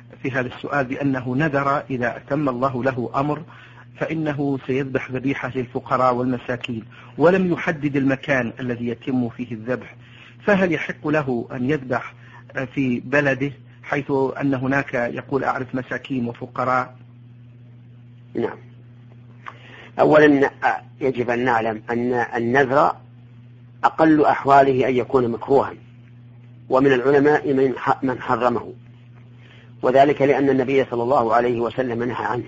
في هذا السؤال بأنه نذر إذا أتم الله له أمر فإنه سيذبح ذبيحة للفقراء والمساكين، ولم يحدد المكان الذي يتم فيه الذبح، فهل يحق له أن يذبح في بلده حيث أن هناك يقول أعرف مساكين وفقراء؟ نعم. أولا يجب أن نعلم أن النذر أقل أحواله أن يكون مكروها، ومن العلماء من حرمه، وذلك لأن النبي صلى الله عليه وسلم نهى عنه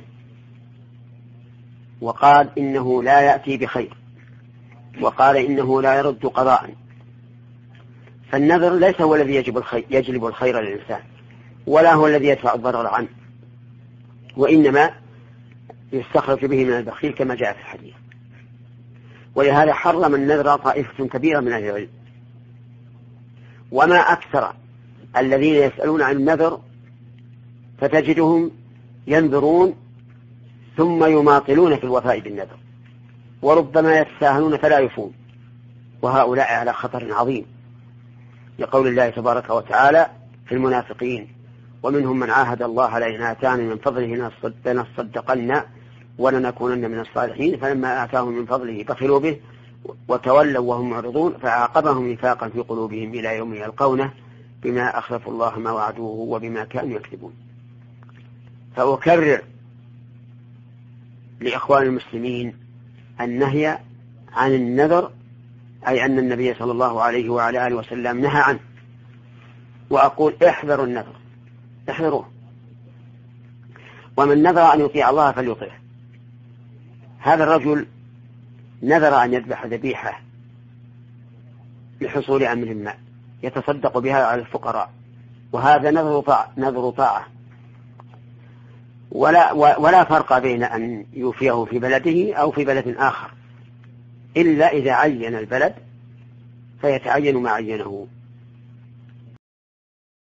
وقال إنه لا يأتي بخير، وقال إنه لا يرد قضاء. فالنذر ليس هو الذي يجلب الخير للإنسان، ولا هو الذي يدفع الضرر عنه، وإنما يستخرج به من البخيل كما جاء في الحديث. ولهذا حرم النذر طائفة كبيرة من أهل العلم. وما أكثر الذين يسألون عن النذر فتجدهم ينذرون ثم يماطلون في الوفاء بالنذر، وربما يتساهلون فلا يفون، وهؤلاء على خطر عظيم، لقول الله تبارك وتعالى في المنافقين: ومنهم من عاهد الله لئن آتانا من فضله لنصدقن ولنكونن من الصالحين فلما آتاهم من فضله بخلوا به وتولوا وهم معرضون فعاقبهم نفاقا في قلوبهم إلى يوم يلقونه بما أخلفوا الله ما وعدوه وبما كانوا يكذبون. فأكرر لإخوان المسلمين النهي عن النذر، أي أن النبي صلى الله عليه وعلى آله وسلم نهى عنه. وأقول احذروا النذر، احذروه. ومن نذر أن يطيع الله فليطيعه. هذا الرجل نذر أن يذبح ذبيحة لحصول أمر ما يتصدق بها على الفقراء، وهذا نذر طاعة، ولا فرق بين أن يوفيه في بلده أو في بلد آخر، إلا إذا عين البلد فيتعين ما عينه.